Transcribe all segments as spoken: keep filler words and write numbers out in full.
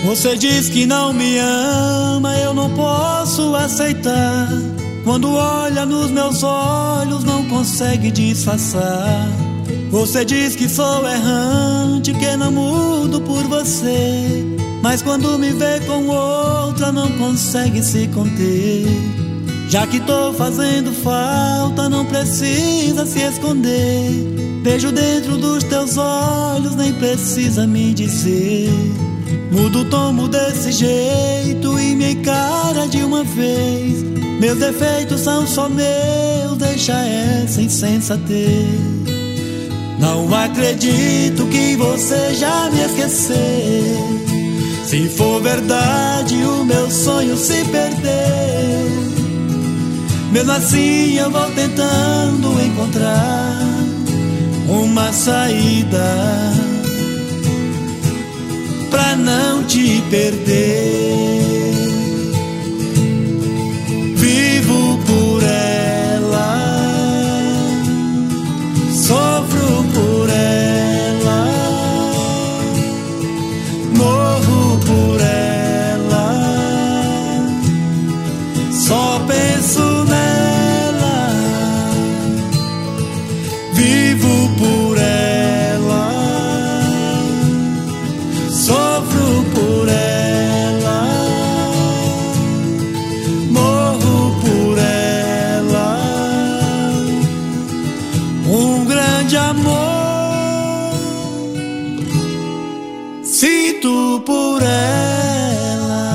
Você diz que não me ama, eu não posso aceitar. Quando olha nos meus olhos, não consegue disfarçar. Você diz que sou errante, que não mudo por você, mas quando me vê com outra, não consegue se conter. Já que tô fazendo falta, não precisa se esconder. Beijo dentro dos teus olhos, nem precisa me dizer. Muda o tom desse jeito e me encara de uma vez. Meus defeitos são só meus, deixa essa insensatez. Não acredito que você já me esqueceu. Se for verdade o meu sonho se perdeu, mesmo assim eu vou tentando encontrar uma saída pra não te perder. Vivo por ela, sofro por ela, morro por ela, só penso nela. Vivo por ela, sofro por ela, morro por ela. Um grande amor sinto por ela.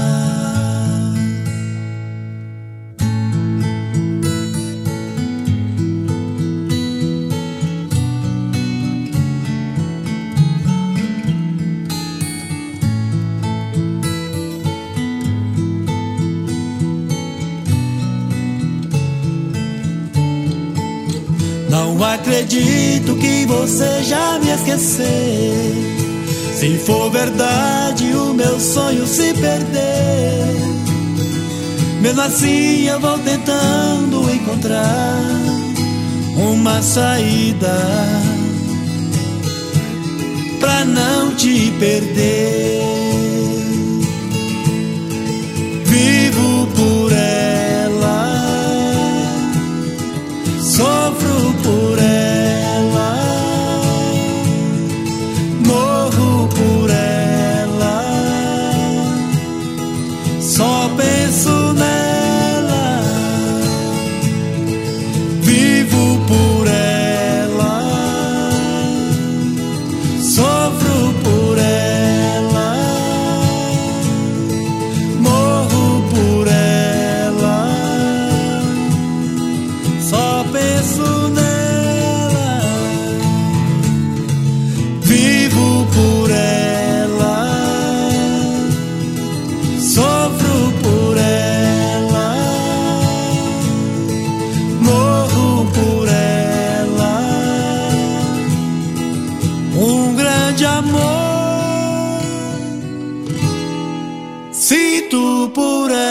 Não acredito que você já me esqueceu. Se for verdade o meu sonho se perder, mesmo assim eu vou tentando encontrar uma saída pra não te perder. Vivo por ela, sofro por ela, morro por ela, só penso nela. Vivo por ela, sofro por ela, morro por ela, só penso nela. Vivo por ela, sofro por ela, morro por ela. Um grande amor sinto por ela.